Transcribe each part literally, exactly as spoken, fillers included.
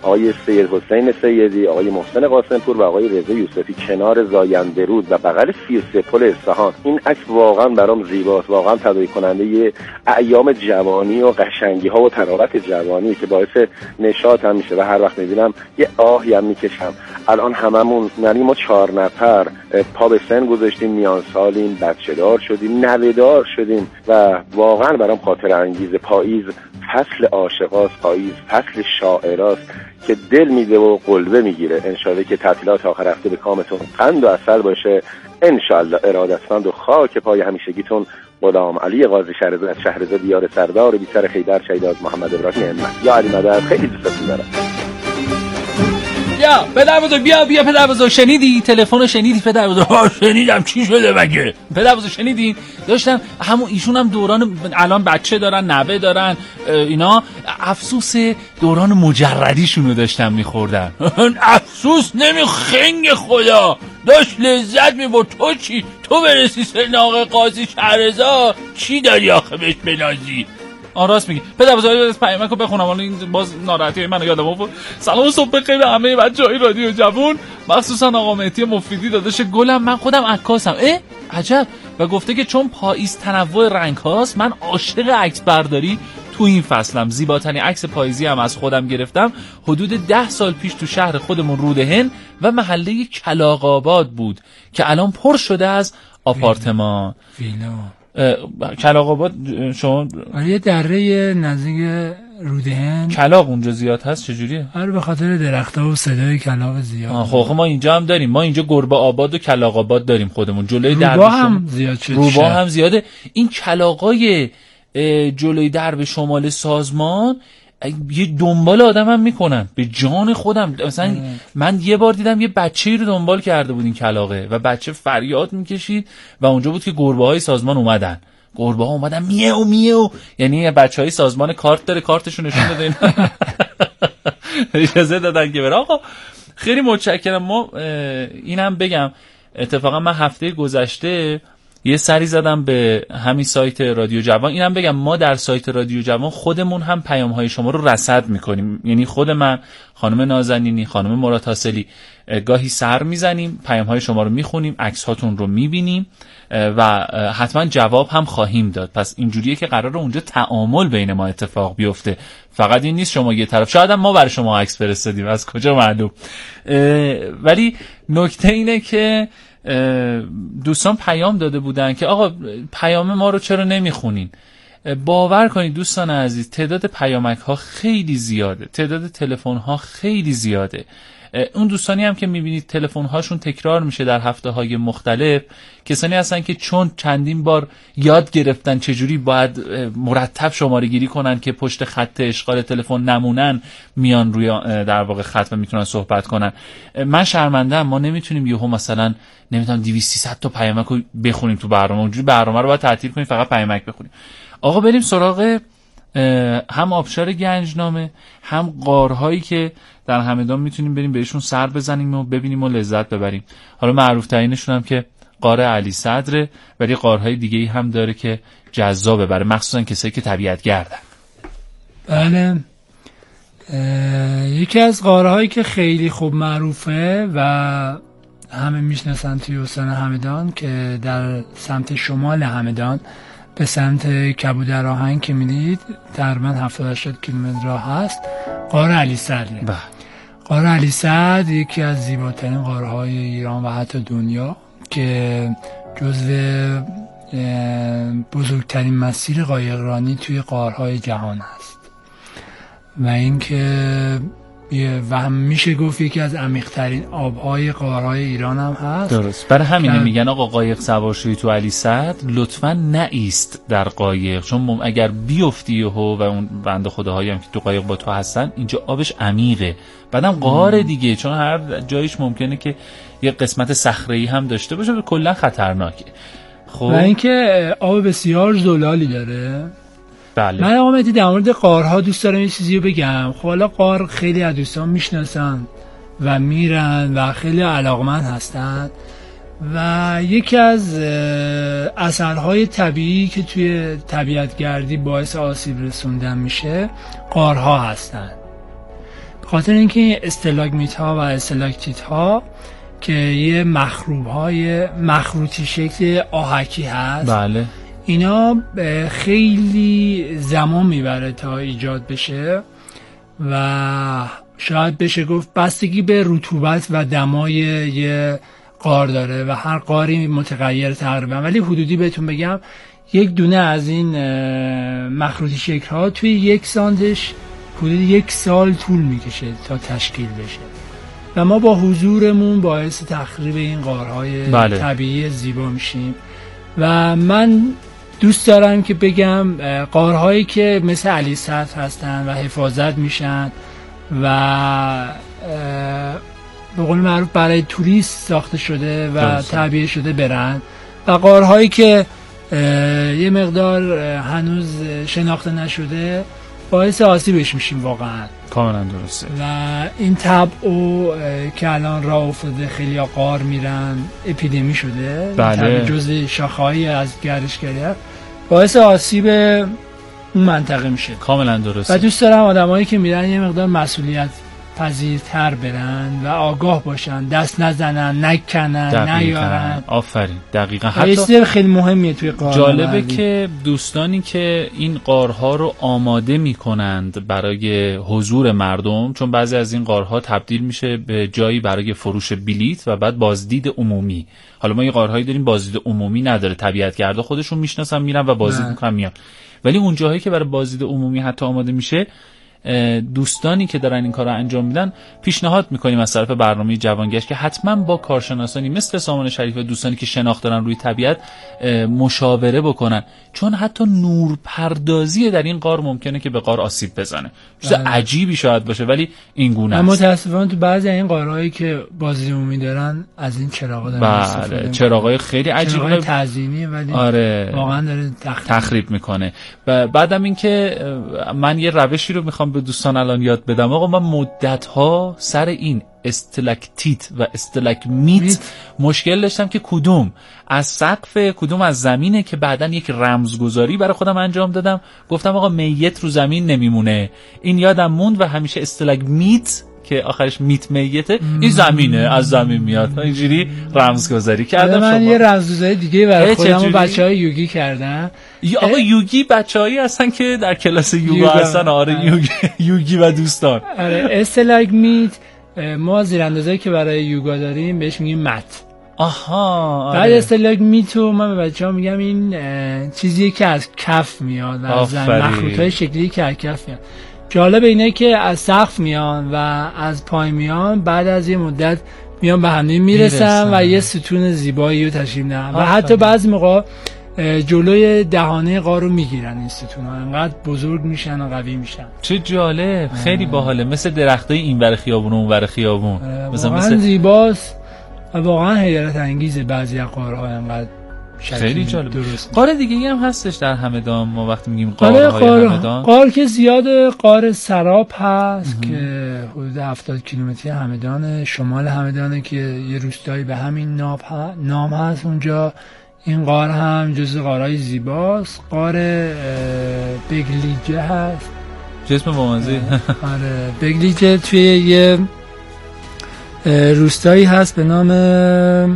آقای سید حسین سیدی، آقای محسن قاسمپور و آقای رضا یوسفی کنار زاینده رود و بغل فیرسه پل اصفهان. این عکس واقعا برام زیباست، واقعا تداعی کننده ایام جوانی و قشنگی ها و تراوت جوانی که باعث نشاط هم میشه و هر وقت میبینم یه آهی هم میکشم. الان هممون یعنی ما چهار نفر پا به سن گذاشتیم، میان سالیم، بچه دار شدیم، نوه‌دار شدیم و واقعا برام خاطر انگیز. پاییز فصل عاشقاست، پاییز فصل شاعراست که دل میده و قلبه میگیره. انشالله که تعطیلات آخر هفته به کامتون قند و عسل باشه. انشالله ارادتمند و خاک پای همیشگیتون غلام علی قاضی شهرزاد شهرزاد دیار سردار بی سر خیبر شهید از محمد ابراهیم همت. یا علی مدد، خیلی دوستتون دارم. بیا پدر بزرگ، بیا بیا پدر بزرگ، شنیدی تلفن شنیدی پدر بزرگ؟ ها شنیدم. چی شده مگه پدر بزرگ؟ شنیدین داشتم همون ایشون هم دوران الان بچه دارن، نوه دارن، اینا افسوس دوران مجردیشونو داشتم میخوردن. افسوس نمی خنگ خدا داشت لذت میبرد. تو چی؟ تو برسی سن آقا قاضی شهرزاد چی داری آخه بهش بنازی؟ آن راست میگی پدر بزرگ. از پیامکو بخونم حالا این باز ناراحتی منو یادم آورد. سلام صبح بخیر به همه بچهای رادیو جوون، مخصوصا آقا مهدی مفیدی داداش گلم. من خودم عکاسم. اه عجب. و گفته که چون پاییز تنوع رنگ هاست من عاشق عکس برداری تو این فصلم. زیباترین عکس پاییزی هم از خودم گرفتم حدود ده سال پیش تو شهر خودمون رودهن و محله کلاغ‌آباد بود که الان پر شده از آپارتمان ویلا. کلاغ‌آباد شما یه دره نزدیک رودهن کلاغ اونجا زیاد هست. چجوریه؟ آره به خاطر درخت‌ها و صدای کلاغ زیاد. خب ما اینجا هم داریم، ما اینجا گربه آباد و کلاغ آباد داریم خودمون جلوی درب. روبا هم زیاد شد. روبا هم زیاده. این کلاغای جلوی درب شمال سازمان یه دنبال آدم هم میکنن به جان خودم. مثلا اه. من یه بار دیدم یه بچه‌ای رو دنبال کرده بود این کلاغه و بچه فریاد میکشید و اونجا بود که گربه های سازمان اومدن. گربه ها اومدن میو میو، یعنی بچه های سازمان کارت داره، کارتشون نشون دادن اجازه دادن که بره. آقا خیلی متشکرم. ما اینم بگم اتفاقا من هفته گذشته یه سری زدم به همین سایت رادیو جوان. اینم بگم ما در سایت رادیو جوان خودمون هم پیام‌های شما رو رصد می‌کنیم، یعنی خود من، خانم نازنینی، خانم مراد حاصلی گاهی سر میزنیم، پیام‌های شما رو می‌خونیم، عکس‌هاتون رو می‌بینیم و حتما جواب هم خواهیم داد. پس اینجوریه که قراره اونجا تعامل بین ما اتفاق بیفته. فقط این نیست شما یه طرف، شاید هم ما برای شما عکس فرستادیم، از کجا معلوم. ولی نکته اینه که دوستان پیام داده بودن که آقا پیام ما رو چرا نمیخونین. باور کنید دوستان عزیز تعداد پیامک ها خیلی زیاده، تعداد تلفن ها خیلی زیاده. اون دوستانی هم که میبینید تلفن هاشون تکرار میشه در هفته های مختلف، کسانی هستن که چون چندین بار یاد گرفتن چجوری باید مرتب شماره گیری کنن که پشت خط اشغال تلفن نمونن، میان روی در واقع خط و میتونن صحبت کنن. من شرمنده‌ام، ما نمیتونیم یهو مثلا نمیتونم دویست سیصد تا پیامک رو بخونیم تو برنامه. اونجوری برنامه رو باید تعطیل کنیم فقط پیامک بخونیم. آقا بریم سراغ هم آبشار گنجنامه، هم غارهایی که در همدان میتونیم بریم بهشون سر بزنیم و ببینیم و لذت ببریم. حالا معروف ترینشون هم که غار علی صدره، ولی غارهای دیگه‌ای هم داره که جذابه برای مخصوصا کسایی که طبیعت گردن. بله، یکی از غارهایی که خیلی خوب معروفه و همه میشناسن توی استان همدان که در سمت شمال همدان به سمت کبودر آهنگ که میدید تقریبا هفتاد هشتاد کیلومتر راه هست، غار علی صدره. غار علی صدر یکی از زیباترین غارهای ایران و حتی دنیا که جزو بزرگترین مسیر قایقرانی توی غارهای جهان هست و اینکه و هم میشه گفت یکی از عمیق‌ترین آبهای غارهای ایران هم هست. درست، برای همینه میگن آقا قایق سوار شوی تو علی صدر لطفاً نایست در قایق، چون اگر بیفتی و اون بنده خداهایی هم که تو قایق با تو هستن اینجا آبش عمیقه، بعدم غار دیگه، چون هر جایش ممکنه که یه قسمت صخره‌ای هم داشته باشه و کلا خطرناکه. خب و اینکه آب بسیار زلالی داره. بله. من آقا مهدی در مورد غارها دوست دارم یه چیزی رو بگم. خب حالا غار خیلی از دوستان میشناسن و میرن و خیلی علاقمند هستن و یکی از اثرهای طبیعی که توی طبیعت گردی باعث آسیب رسوندن میشه غارها هستن خاطر اینکه استلاگمیت ها و استلاکتیت ها که یه مخروب های مخروطی شکل آهکی هست، بله، اینا خیلی زمان میبره تا ایجاد بشه و شاید بشه گفت بستگی به رطوبت و دمای یه غار داره و هر غاری متغیر تقریبا، ولی حدودی بهتون بگم یک دونه از این مخروطی شکل ها توی یک سانتش حدود یک سال طول میکشه تا تشکیل بشه و ما با حضورمون باعث تخریب این غارهای بله. طبیعی زیبا میشیم. و من دوست دارم که بگم غارهایی که مثل علی صدر هستن و حفاظت میشن و به قول معروف برای توریست ساخته شده و تعبیه شده برن، و غارهایی که یه مقدار هنوز شناخته نشده باعث آسیبش میشیم واقعا. کاملا درسته. و این تبع که الان راه افتاده خیلی ها غار میرن، اپیدمی شده، بله. جزء شاخه‌ای از گردشگری باعث آسیب اون منطقه میشه. کاملا درسته. و دوست دارم آدمایی که میرن یه مقدار مسئولیت پذیرتر برن و آگاه باشن، دست نزنن، نکنن، نیارن. آفرین، دقیقاً. حتی خیلی مهمیه توی غار. جالبه مردی. که دوستانی که این غارها رو آماده میکنند برای حضور مردم، چون بعضی از این غارها تبدیل میشه به جایی برای فروش بلیت و بعد بازدید عمومی. حالا ما یه غارهایی داریم بازدید عمومی نداره، طبیعتگردا خودشون میشناسن میرن و بازدید میکنن میان، ولی اون جاهایی که برای بازدید عمومی حتی آماده میشه، دوستانی که دارن این کار رو انجام میدن پیشنهاد میکنیم از طرف برنامه جوانگشت که حتما با کارشناسانی مثل سامان شریف و دوستانی که شناخت دارن روی طبیعت مشاوره بکنن، چون حتی نورپردازی در این غار ممکنه که به غار آسیب بزنه. چیز عجیبی شاید باشه ولی این گونه است. متاسفانه تو بعضی این غارهایی که بازدید عمومی دارن از این چراغا دارن استفاده میکنن. بله، چراغای خیلی عجیبه، چراغای تعظیمی، ولی آره واقعا داره تخریب, تخریب میکنه. و بعدم این که من یه روشی رو میخوام به دوستان الان یاد بدم. آقا من مدت‌ها سر این استلاکتیت و استلاگمیت مشکل داشتم که کدوم از سقف کدوم از زمینه، که بعداً یک رمزگذاری برای خودم انجام دادم، گفتم آقا میت رو زمین نمیمونه، این یادم موند و همیشه استلاگمیت که آخرش میت میته این زمینه، از زمین میاد، اینجوری رمزگذاری کردم. من شما یه رمزگذاری دیگه برای خودم و بچهای یوگی کردم. یا آقا یوگی بچه‌هایی هستن که در کلاس یوگا هستن. آره یوگی یوگی و دوستان. آره استلاگمیت ما زیراندازایی که برای یوگا داریم بهش میگیم مت. آها. آره. بعد استلاگمیت رو من به بچه‌ها میگم این چیزیه که از کف میاد و از مخروطای شکلی که از کف میاد. جالب اینه که از سقف میان و از پای میان، بعد از یه مدت میان به هم میرسن و یه ستون زیبایی رو تشکیل میدن و حتی بعضی موقع جلوی دهانه غار رو میگیرن. این ستون ها انقدر بزرگ میشن و قوی میشن. چه جالب، خیلی باحاله، مثل درختای اینور خیابون و اونور خیابون. مثلا مثل زیباست و واقعا حیرت انگیزه بعضی از غارها انقدر خیلی جالب. غار دیگه ای هم هستش در همدان. ما وقتی میگیم غارهای غار همدان، غار که زیاد غار سراب هست که حدود هفتاد کیلومتری همدان، شمال همدانه که یه روستایی به همین نام هست اونجا. این غار هم جزو غارهای زیباست. غار بگلیجه هست، جسم بامزه. آره بگلیجه توی یه روستایی هست به نام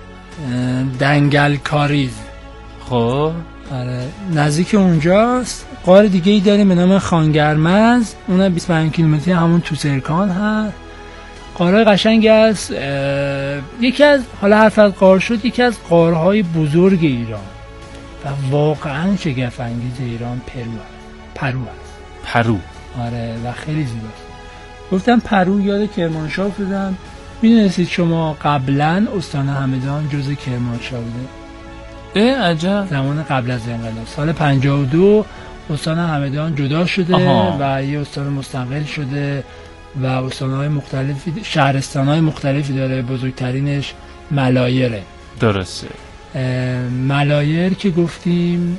دنگل کاریز. خب آره نزدیک اونجاست. غار دیگه ای داریم به نام خانگرمز، اون بیست و پنج کیلومتری همون تو سرکان هست. غارهای قشنگی است. یکی از حالا حرف از غار شد، یکی از غارهای بزرگ ایران و واقعا شگفت انگیز ایران پرو هست. پرو هست. پرو. آره و خیلی زیباست. گفتم پرو یاد کرمانشاه افتادم. میدونستید شما قبلا استان همدان جزء کرمانشاه بوده؟ اه عجب. زمان قبل از انقلاب سال پنجاه و دو استان همدان جدا شده. آها. و یه استان مستقل شده و استان‌های مختلفی، شهرستان‌های مختلفی داره. بزرگترینش ملایره. درسته. ملایر که گفتیم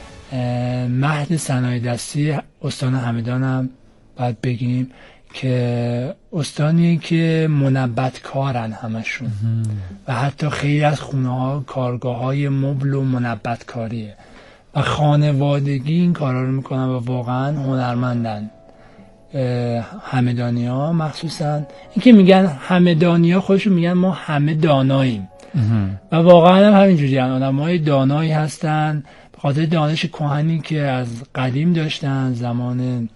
مهد صنایع دستی استان همدان هم باید بگیم که استانیه که منبت کارن همشون و حتی خیلی از خونه ها کارگاه های مبل و منبت کاریه و خانوادگی این کارا رو میکنن و واقعا هنرمندن. همدانی ها مخصوصا اینکه میگن همدانی ها خودشون میگن ما همه داناییم و واقعا هم همینجوری هستن، آدمای دانایی هستن به خاطر دانش کهنی که از قدیم داشتن، زمان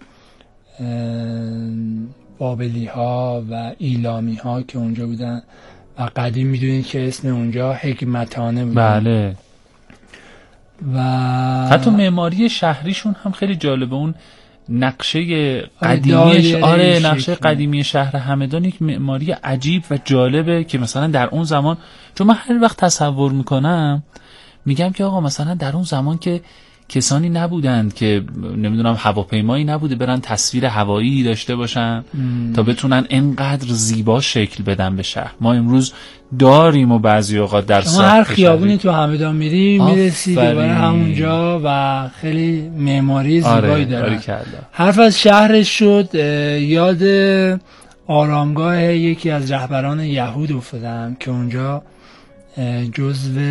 بابلی ها و ایلامی ها که اونجا بودن و قدیم میدونید که اسم اونجا حکمتانه بود. بله. و حتی معماری شهریشون هم خیلی جالبه، اون نقشه قدیمیش، آره نقشه قدیمی شهر همدان یک معماری عجیب و جالبه که مثلا در اون زمان، چون من هر وقت تصور میکنم میگم که آقا مثلا در اون زمان که کسانی نبودند که نمیدونم هواپیمایی نبوده برن تصویر هوایی داشته باشن ام. تا بتونن اینقدر زیبا شکل بدن به شهر. ما امروز داریم و بعضی اوقات در شما هر خیابونی تو همدان میری میرسی دوباره همونجا و خیلی معماری زیبایی داره. آره حرف از شهرش شد، یاد آرامگاه یکی از رهبران یهود افتادم که اونجا جزو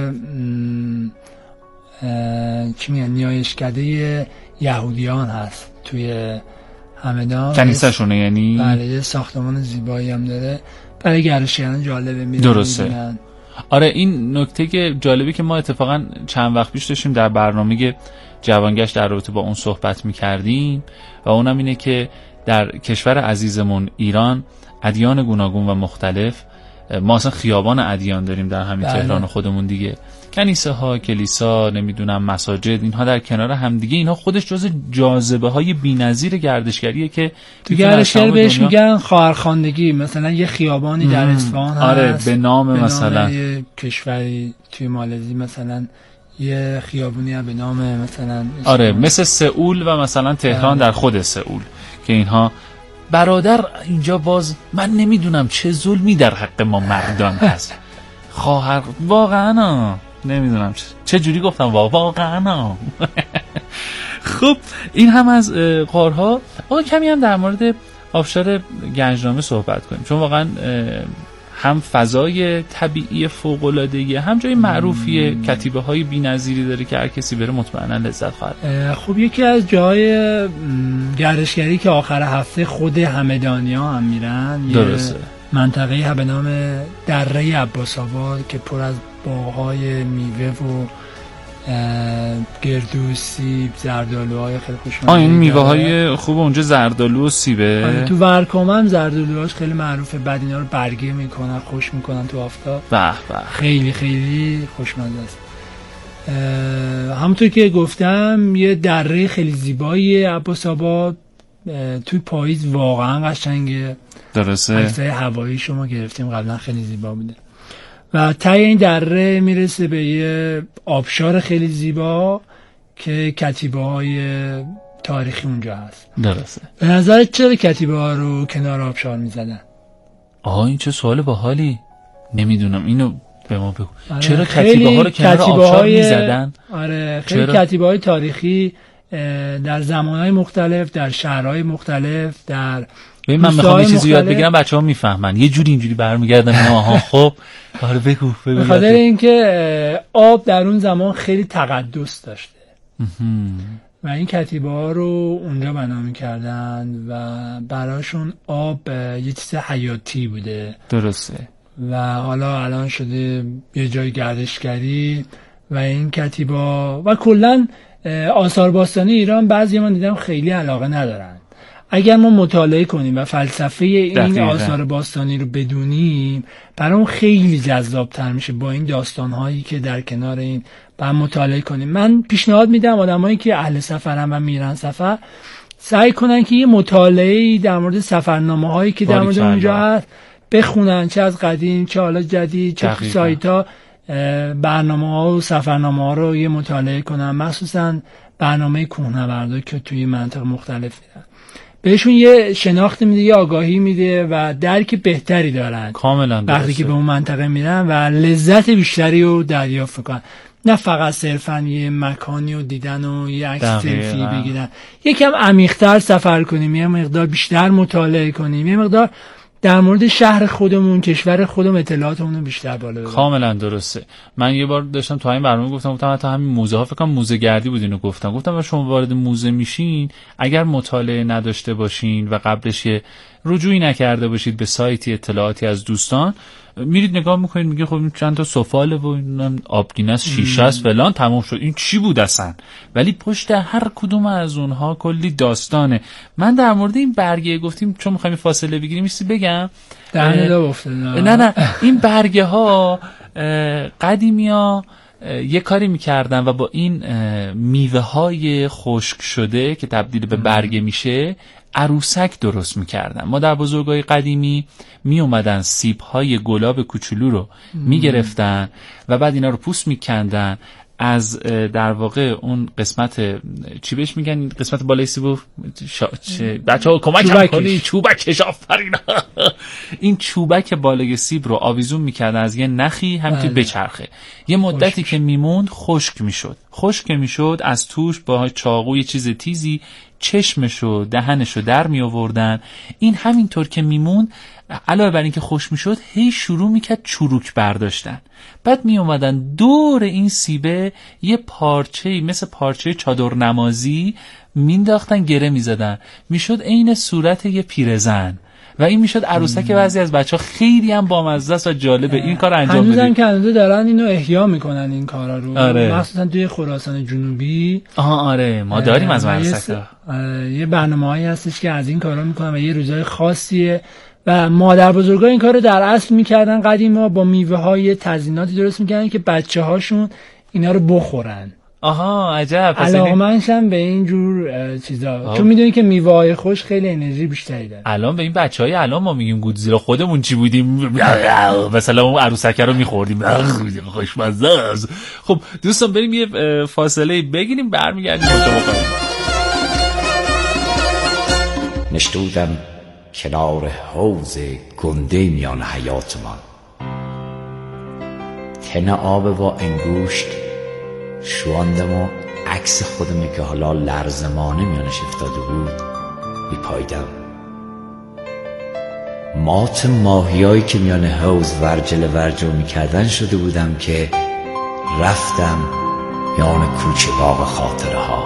چی میگن نیایشکده یهودیان هست توی همدان، کنیسه شونه یعنی. بله، یه ساختمان زیبایی هم داره، برای گردشگران جالبه میرن. درسته میبینن. آره این نکته که جالبی که ما اتفاقا چند وقت پیش داشتیم در برنامه جوانگشت در رابطه با اون صحبت میکردیم و اونم اینه که در کشور عزیزمون ایران ادیان گوناگون و مختلف، ما اصلا خیابان ادیان داریم در همین بله. تهران خودمون دیگه، کنیسه ها، کلیسا، نمیدونم مساجد، اینها در کنار هم دیگه، اینها خودش جز جاذبه های بی‌نظیر گردشگریه که تو گردشگری بهش دنیا... میگن خواهرخواندگی. مثلا یه خیابانی در اصفهان هست، آره به نام به مثلا نام یه کشوری توی مالزی مثلا یه خیابونی هم به نام مثلا آره مثل سئول و مثلا تهران آره. در خود سئول که اینها برادر اینجا باز من نمیدونم چه ظلمی در حق ما مردان هست. خواهر واقعا نمیدونم چه جوری گفتم واقعا. خب این هم از غارها. آقا کمی هم در مورد آبشار گنجنامه صحبت کنیم، چون واقعا هم فضای طبیعی فوق‌العاده‌ای، هم جای معروفیه، کتیبه های بی‌نظیری داره که هر کسی بره مطمئنا لذت خواهد. خب یکی از جای گردشگری که آخر هفته خود همدانی‌ها هم میرن، درسته، منطقه‌ای به نام دره عباس آباد که پر از باغ‌های میوه و گردو، سیب، زردآلوهای خیلی خوشمزه. آه این میوه‌های خوب اونجا زردآلو و سیبه. آره تو ورکام هم زردآلوهاش خیلی معروفه، بعد اینا رو برگه میکنن، خوش میکنن تو آفتاب. به به خیلی خیلی خوشمزه است. همونطور که گفتم یه دره خیلی زیبایی عباس آباد، توی پاییز واقعا قشنگه. درسته. عکسای هوایی شما گرفتیم قبلا، خیلی زیبا بوده. و ته این دره میرسه به یه آبشار خیلی زیبا که کتیبه های تاریخی اونجا هست. درسته. به نظر چرا کتیبه ها رو کنار آبشار میزدن؟ آها این چه سوال باحالی، نمیدونم، اینو به ما بگو. آره چرا کتیبه ها رو کنار آبشار میزدن؟ آره خیلی کتیبه های تاریخی در زمانهای مختلف، در شهرهای مختلف، در ببین من میخوام یه چیزی یاد بگیرم بچه‌ها میفهمن، یه جوری اینجوری برمیگردن. آها خب آره بگو بگو. به خاطر اینکه آب در اون زمان خیلی تقدس داشته و این کتیبه ها رو اونجا بنا می‌کردن و براشون آب یه چیز حیاتی بوده. درسته. و حالا الان شده یه جای گردشگری و این کتیبه و کلا آثار باستانی ایران بعضی من دیدم خیلی علاقه ندارن. اگر ما مطالعه کنیم و فلسفه این آثار باستانی رو بدونیم، برام خیلی جذاب‌تر میشه با این داستان‌هایی که در کنار این با مطالعه کنیم. من پیشنهاد میدم آدمایی که اهل سفرن و میرن سفر سعی کنن که یه مطالعه‌ای در مورد سفرنامه‌هایی که در مورد اونجا هست بخونن، چه از قدیم چه حالا جدید، چه تو سایت‌ها برنامه‌ها و سفرنامه‌ها رو یه مطالعه کنن، مخصوصا برنامه کوهنوردی که توی مناطق مختلف میرن. بهشون یه شناخت میده، یه آگاهی میده و درک بهتری دارن کاملا وقتی که به اون منطقه میرن و لذت بیشتری رو دریافت میکنن، نه فقط صرفا یه مکانی رو دیدن و یه عکس سلفی بگیرن. یکم عمیق‌تر سفر کنیم، یه مقدار بیشتر مطالعه کنیم، یه مقدار در مورد شهر خودمون، کشور خودمون اطلاعاتمون رو بیشتر بالا ببریم. کاملا درسته. من یه بار داشتم تو همین برنامه گفتم گفتم حتی همین موزه ها، فکر کنم موزه گردی بود، اینو گفتم گفتم شما وارد موزه میشین اگر مطالعه نداشته باشین و قبلش یه رجوعی نکرده باشید به سایتی اطلاعاتی از دوستان، میرید نگاه میکنید میگه خب این چند تا سفاله و این آبگینه است، شیشه است فلان، تموم شد. این چی بود اصلا؟ ولی پشت هر کدوم از اونها کلی داستانه. من در مورد این برگه گفتیم چون میخوایم فاصله بگیریم میسی بگم دهنه دا گفته نه نه این برگه ها قدیمیا یه کاری میکردن و با این میوه های خشک شده که تبدیل به برگه میشه عروسک درست میکردن. ما در بزرگای قدیمی می اومدن سیب های گلاب کوچولو رو میگرفتن و بعد اینا رو پوست میکندن، از در واقع اون قسمت چی بهش میگن، قسمت بالای سیبو شا... بچه‌ها کمکم کنید، چوبکش. آفرین. این چوبک بالای سیب رو آویزون میکردن از یه نخی همینطوری بچرخه، یه مدتی که میموند خشک میشد. خشک میشد از توش با چاقو یه چیز تیزی چشمشو دهنشو در می آوردن. این همینطور که میموند علاوه بر این که خوش میشد هی شروع میکرد چروک برداشتن. بعد می اومدن دور این سیبه یه پارچه مثل پارچه چادر نمازی مینداختن، گره میزدن، میشد عین صورت یه پیرزن و این میشد عروسک بعضی از بچه‌ها. خیلی هم بامزه است و جالبه این کار انجام بدید. هنوزم که دارن اینو احیا میکنن این کارا رو. آره. مخصوصا توی خراسان جنوبی. آها آره ما داریم از عروسک‌ها یه برنامه‌ای هستش که از این کارا میکنن و یه روزای خاصیه و مادر بزرگا این کارو در اصل میکردن قدیما، با میوه های تزییناتی درست میکردن که بچه‌هاشون اینا رو بخورن. آها عجب. علاقه‌مندشم به این جور چیزا، چون میدونی که میوه‌های خوش خیلی انرژی بیشتری داره. الان به این بچهای الان ما میگیم گودزیلا، خودمون چی بودیم؟ مثلا اون عروسک رو میخوردیم، خوشمزه است. خب دوستان بریم یه فاصله بگیریم، برمیگردیم با شما. نشتودم کنار حوض گنده میان حیاتمان، تن آب با انگوشت شواندم و عکس خودم که حالا لرزمانه میانش افتاده بود میپایدم. مات ماهیایی که میان حوض ورجل ورجل میکردن شده بودم که رفتم میان کوچه باغ خاطره ها.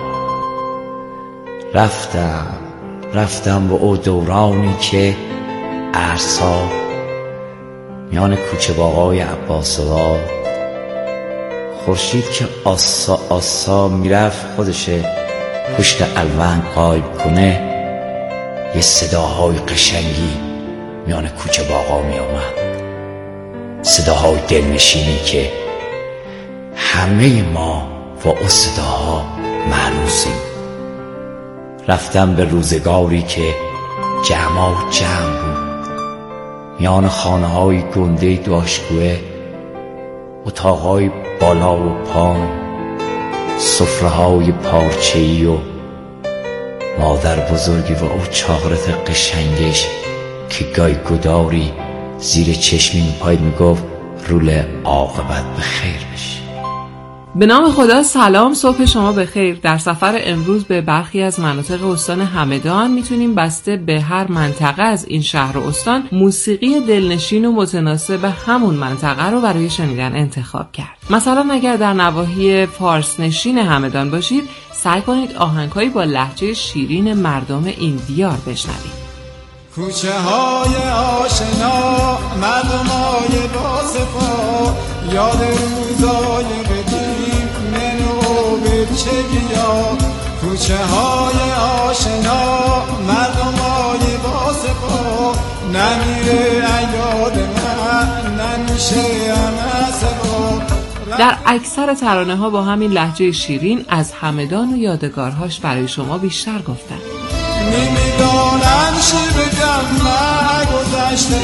رفتم رفتم با او دورانی که ارسا میان کوچه باغای عباس‌آباد، خورشید که آسا آسا میرفت خودشه پشت الوند قایب کنه، یه صداهای قشنگی میان کوچه باغا می آمد، صداهای دلنشینی که همه ما با اون صداها مهنوزیم. رفتم به روزگاری که جمع جمع بود، میان خانه های گنده داشتگوه، اتاقهای بالا و پایین، سفره های پارچه‌ای و مادر بزرگی و او چاقرت قشنگش که گای گداری زیر چشمی میپاید میگفت رول عاقبت به خیر بشی. به نام خدا. سلام، صبح شما بخیر. در سفر امروز به برخی از مناطق استان همدان میتونیم بسته به هر منطقه از این شهر و استان موسیقی دلنشین و متناسب همون منطقه رو برای شنیدن انتخاب کرد. مثلا اگر در نواحی فارس نشین همدان باشید، سعی کنید آهنگ‌هایی با لهجه شیرین مردم این دیار بشنوید. کوچه های آشنا، مردم های باسفا، یاد روزای قدیم منو به چه بیا. کوچه های آشنا، مردم های باسفا، نمیره ایاد من، نمیشه امسفا. در اکثر ترانه ها با همین لهجه شیرین از همدان و یادگارهاش برای شما بیشتر گفتن. نمیدانم چی بگم نگذشته،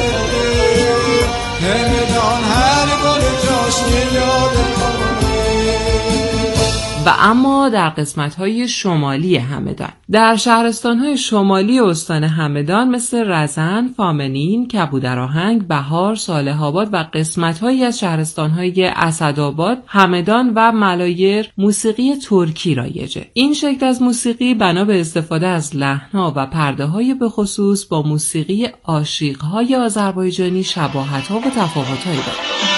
نمیدان هر گل جاش یاد کنه. و اما در قسمت‌های شمالی همدان. در شهرستان‌های شمالی استان همدان مثل رزن، فامنین، کبودرآهنگ، بهار، صالح آباد و قسمت‌هایی از شهرستان‌های اسدآباد، همدان و ملایر موسیقی ترکی رایجه. این شکل از موسیقی بنا به استفاده از لحن‌ها و پرده‌های به خصوص با موسیقی عاشق‌های آذربایجانی شباهت‌ها و تفاوت‌هایی دارد.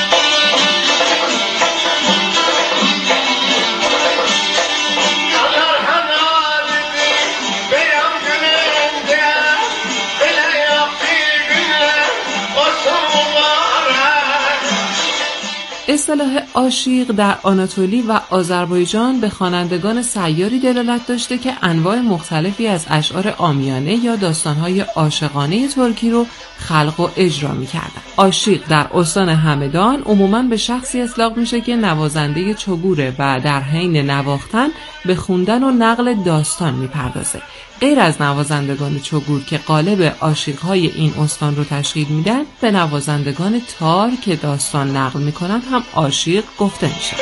اصطلاح عاشق در آناتولی و آذربایجان به خوانندگان سیاری دلالت داشته که انواع مختلفی از اشعار عامیانه یا داستان‌های عاشقانه ترکی رو خلق و اجرا می‌کردند. عاشق در استان همدان عموماً به شخصی اطلاق میشه که نوازنده چگوره و در حین نواختن به خوندن و نقل داستان میپردازه. غیر از نوازندگان چگور که قالب عاشق‌های این استان رو تشکیل میدن، به نوازندگان تار که داستان نقل میکنن هم عاشق گفته میشه.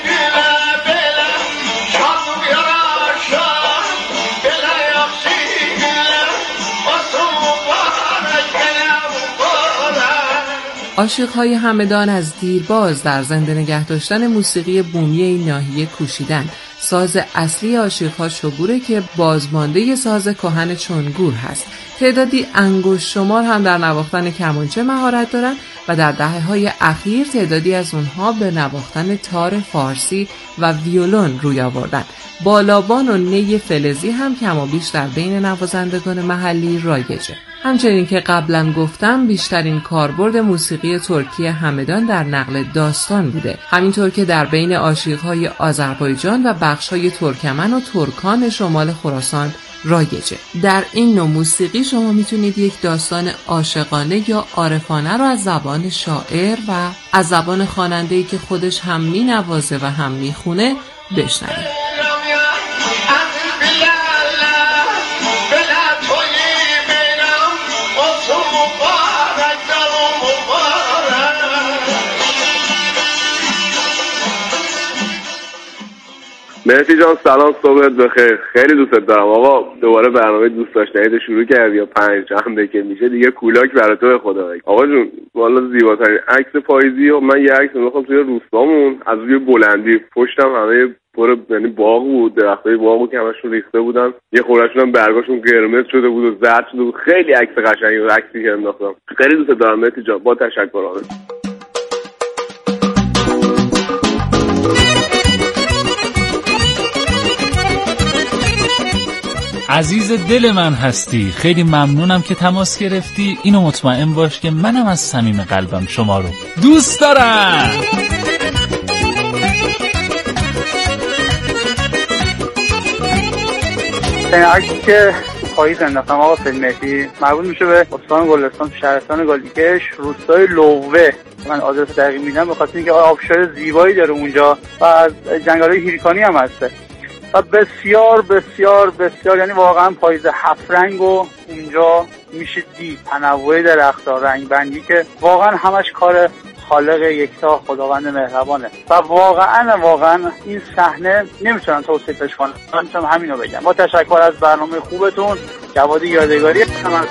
عاشق‌های همدان از دیرباز در زنده نگه داشتن موسیقی بومی این ناحیه کوشیدن. ساز اصلی عاشق‌ها چگوره که بازمانده ساز کهن چنگور هست. تعدادی انگشت شمار هم در نواختن کمانچه مهارت دارن و در دهه‌های اخیر تعدادی از اونها به نواختن تار فارسی و ویولون روی آوردن. بالابان و نی فلزی هم کم و بیش در بین نوازندگان محلی رایجه. همچنین که قبلا گفتم بیشترین کاربرد موسیقی ترکی همدان در نقل داستان بوده، همینطور که در بین عاشق‌های آذربایجان و بخش‌های ترکمن و ترکان شمال خراسان رایجه. در این نوع موسیقی شما میتونید یک داستان عاشقانه یا عارفانه رو از زبان شاعر و از زبان خواننده‌ای که خودش هم مینوازه و هم میخونه بشنوید. مرسی جان، سلام، صبحت بخیر. خیلی دوستت دارم آقا. دوباره برنامه دوست داشتنیت شروع کردی یا پنج شنبه که میشه دیگه کولاک برای تو خدا. آقا جون والا زیباترین عکس پاییزی و من یه عکس می‌خوام توی روستامون از روی بلندی پشتم همه پر یعنی باغ بود، درختای باغ بود که همشون ریخته بودن، یه خورشون هم برگاشون قرمز شده بود و زرد شده بود. خیلی عکس قشنگی و عکسی که انداختم. خیلی دوست دارم مرسی جان، با تشکر. عزیز دل من هستی، خیلی ممنونم که تماس گرفتی. اینو مطمئن باش که منم از صمیم قلبم شما رو دوست دارم. این عکسی که پاییز انداختم آقا فیلمتی مربوط میشه به استان گلستان، شهرستان گلدیکش، روستای لووه. من آدرس دقیق میدم به خاطر اینکه آبشار زیبایی داره اونجا و از جنگل‌های هیرکانی هم هسته و بسیار بسیار بسیار یعنی واقعا پاییز هفت رنگ و اونجا میشه دید، تنوع درخت‌ها، رنگ بندی که واقعا همش کار خالق یکتا خداوند مهربانه و واقعا واقعا این صحنه نمیتونم توصیفش کنم، من میتونم همینو بگم. با تشکر از برنامه خوبتون. جواد یادگاری هم از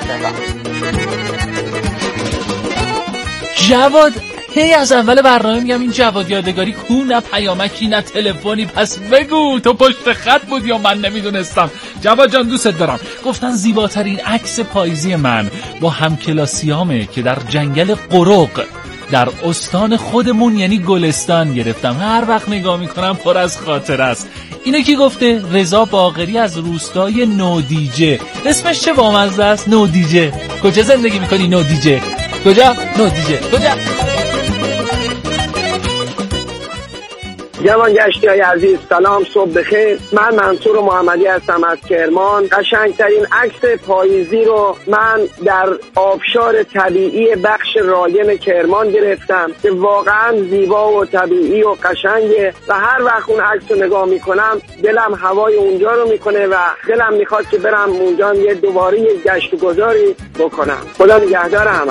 جواد هی از اول برنامه میگم این جواد یادگاری کو، نه پیامکی نه تلفنی، پس بگو تو پشت خط بود یا من نمیدونستم. جواد جان دوست دارم. گفتن زیباترین عکس پاییزی من با همکلاسیامه که در جنگل قرق در استان خودمون یعنی گلستان گرفتم. هر وقت نگاه میکنم پر از خاطر است. اینو کی گفته؟ رضا باقری از روستای نودیجه. اسمش چه بامزه است، نودیجه. کجا زندگی میکنی نودیجه؟ کجا؟ نودیجه کجا؟ جوان گشتی های عزیز، سلام، صبح بخیر. من منصور محمدی هستم از کرمان. قشنگترین عکس پاییزی رو من در آبشار طبیعی بخش رایم کرمان گرفتم که واقعا زیبا و طبیعی و قشنگه و هر وقت اون عکس رو نگاه میکنم دلم هوای اونجا رو میکنه و دلم میخواد که برم اونجا یه دوباره یه گشت و گذاری بکنم. خدا نگهدار همه.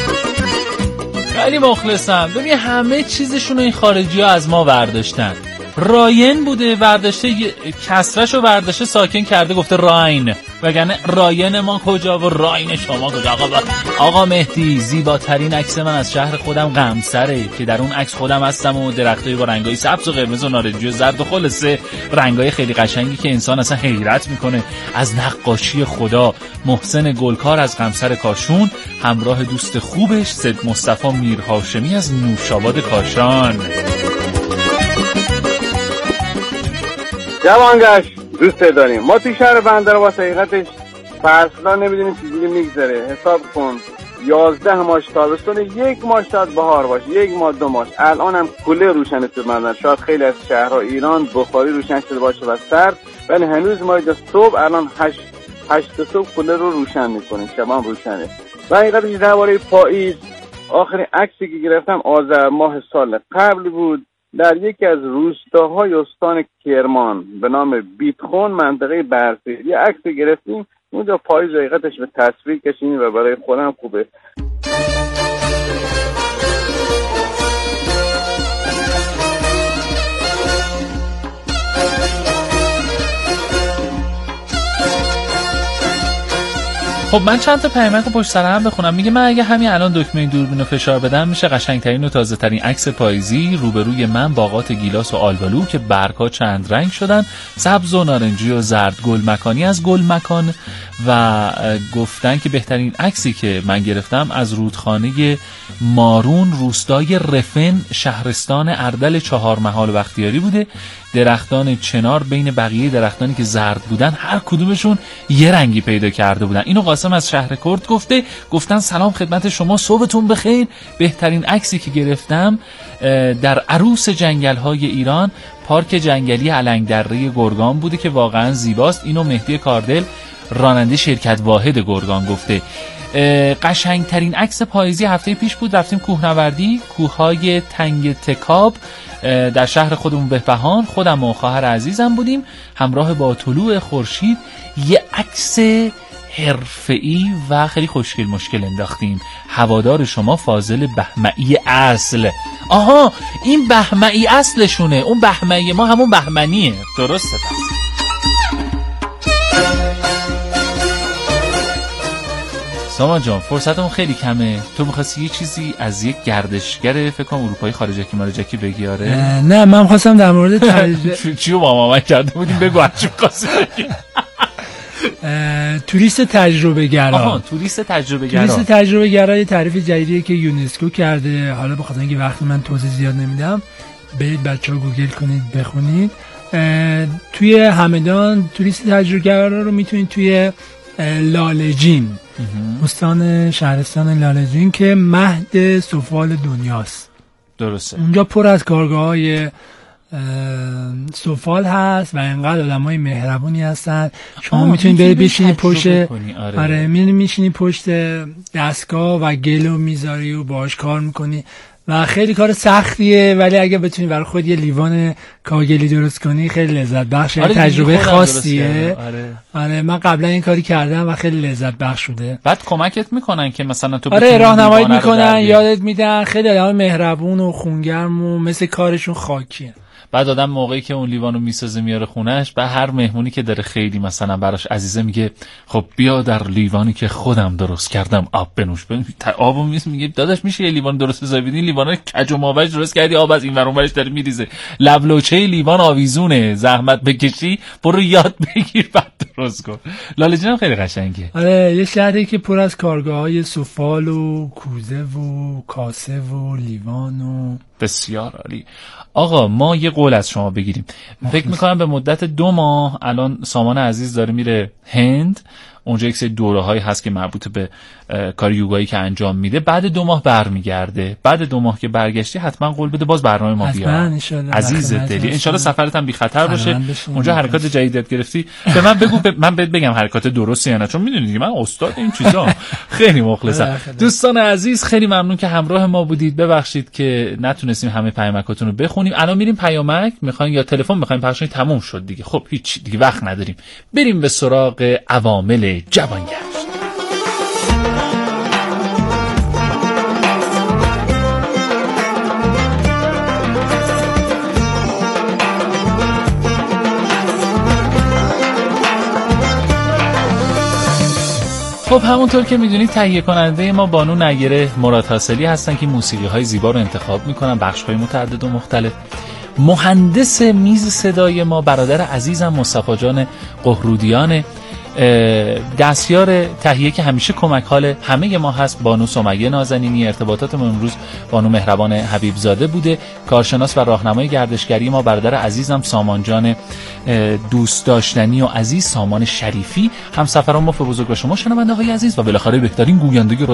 خیلی مخلصم. ببین همه چیزشون رو این خارجی ها از ما برداشتن. راین بوده، برداشته کسره‌شو برداشته ساکن کرده گفته راین، وگرنه راین ما کجا و راین شما کجا. آقا آقا مهدی، زیباترین عکس من از شهر خودم قمصره که در اون عکس خودم هستم و درختای با رنگای سبز و قرمز و نارنجی و زرد و خلاصه رنگای خیلی قشنگی که انسان اصلا حیرت میکنه. از نقاشی خدا محسن گلکار از قمصر کاشون همراه دوست خوبش سید مصطفی میرهاشمی از نوشاباد کاشان. جوانگشت دوست داریم. ما توی شهر بندرآباد حقیقتش فصلا نمیدونیم چجوری میگذره. حساب کن یازده ماش تابستون، یک ماش شاید بهار باشه، یک ماه دو ماش. الان هم کوله روشن تو بندر، شاید خیلی از شهرها ایران بخاری روشن شده باشه و سرد، ولی هنوز ما اینجا صبح الان هشت هشت صبح کوله رو روشن میکنیم، شب هم روشنه. و حقیقتش درباره پاییز، آخرین عکسی که گرفتم آذر ماه سال قبل بود در یکی از روستاهای استان کرمان به نام بیتخون منطقه برسه. یه عکس گرفتیم اونجا، پاییز حقیقتش به تصویر کشیدیم و برای خودم خوبه. خب من چند تا پیامک رو پشت سر هم بخونم. میگه من اگه همین الان دکمه دوربین رو فشار بدم میشه قشنگترین و تازه ترین عکس پاییزی. روبروی من باغات گیلاس و آلبالو که برگ‌ها چند رنگ شدن، سبز و نارنجی و زرد، گل مکانی از گل مکان. و گفتن که بهترین عکسی که من گرفتم از رودخانه مارون روستای رفن شهرستان اردل چهار محال بختیاری بوده. درختان چنار بین بقیه درختانی که زرد بودن هر کدومشون یه رنگی پیدا کرده بودن. اینو قاسم از شهر کرد گفته. گفتن سلام خدمت شما، صبحتون بخیر. بهترین عکسی که گرفتم در عروس جنگل‌های ایران پارک جنگلی علنگدره گرگان بوده که واقعا زیباست. اینو مهدی کاردل راننده شرکت واحد گرگان گفته. قشنگترین عکس پاییزی هفته پیش بود، رفتیم کوهنوردی، کوههای تنگ تکاب در شهر خودمون بهبهان. خودم و خواهر عزیزم بودیم، همراه با طلوع خورشید یه عکس حرفه‌ای و خیلی خوشگل مشکل انداختیم. هوادار شما فاضل بهمنی اصل. آها این بهمنی اصلشونه، اون بهمنی ما همون بهمنیه. درسته پس. سامان جان فرصتمون خیلی کمه، تو می‌خواستی یه چیزی از یک گردشگر فکر کنم اروپایی خارجکی مارجکی بگی؟ آره نه من می‌خواستم در مورد تجربه چی رو با مامان کرده بودیم بگو چی می‌خواستی بگی. توریست تجربه گرا. آها توریست تجربه گرا. توریست تجربه گرا یه تعریف جدیدیه که یونسکو کرده. حالا به خاطر اینکه وقتی من توضیح زیاد نمیدم برید بچه‌ها گوگل کنید بخونید. توی همدان توریست تجربه گرا رو میتونید توی لاله‌جین، استان شهرستان لاله‌جین که مهد سفال دنیاست. درسته. اونجا پر از کارگاه‌های سفال هست و اینقدر آدمای مهربونی هستن. شما میتونید برید بشینید پشت آره, آره میتونید میشینید پشت دستگاه و گلو میذاری و باهاش کار میکنی و خیلی کار سختیه، ولی اگه بتونی برای خود یه لیوان کاگلی درست کنی خیلی لذت بخشه. آره تجربه خاصیه. آره. آره من قبلا این کاری کردم و خیلی لذت بخش شده. بعد کمکت میکنن که مثلا تو آره راهنمایی میکنن، یادت میدن. خیلی آدم مهربون و خونگرم و مثل کارشون خاکیه. بعد آدم موقعی که اون لیوانو میسازه میاره خونهش، به هر مهمونی که داره خیلی مثلا براش عزیزه میگه خب بیا در لیوانی که خودم درست کردم آب بنوش. آبو میس میگه داداش میشه یه لیوان درست بذاری؟ بدین لیوانو کج و ماوج درست کردی، آب از این ور اون ورش داره میریزه. لبلوچه لیوان آویزونه، زحمت بکشی برو یاد بگیر بعد درست کن. لاله‌جین خیلی قشنگه. آره یه شهری که پر از کارگاه‌های سفال و کوزه و کاسه و لیوان و بسیار عالی. آقا ما یه قول از شما بگیریم. فکر میکنم به مدت دو ماه الان سامان عزیز داره میره هند، اونجا یک سری دوره‌هایی هست که مربوط به کار یوگایی که انجام میده. بعد دو ماه برمیگرده. بعد دو ماه که برگشتی حتما قول بده باز برنامه ما بیا. عزیز دلی ان شاءالله سفرت هم بی خطر باشه. اونجا حرکات جدیدت گرفتی به من بگو، ب... من بهت بگم حرکات درسته یا نه، چون میدونید که من استاد این چیزا. خیلی مخلصم. دوستان عزیز خیلی ممنون که همراه ما بودید. ببخشید که نتونستیم همه پیامکاتون رو بخونیم. الان میریم پیامک میخواین یا تلفن میخواین پخش کنید؟ تموم شد دیگه. خب هیچ دیگه وقت نداریم. بریم به سراغ عوامل جوانگشت. خب همونطور که میدونید تهیه کننده ما بانو نگره مراد حاصلی هستن که موسیقی های زیبا رو انتخاب میکنن، بخش های متعدد و مختلف. مهندس میز صدای ما برادر عزیزم مصطفی جان قهرودیان، دستیار تهیه که همیشه کمک حال همه ما هست بانو سمیه نازنینی. ارتباطات ما امروز بانو مهربان حبیب زاده بوده. کارشناس و راهنمای گردشگری ما برادر عزیزم سامان جان دوست داشتنی و عزیز، سامان شریفی. همسفران ما بزرگ و شما شنونده های عزیز و بالاخره بهترین گوینده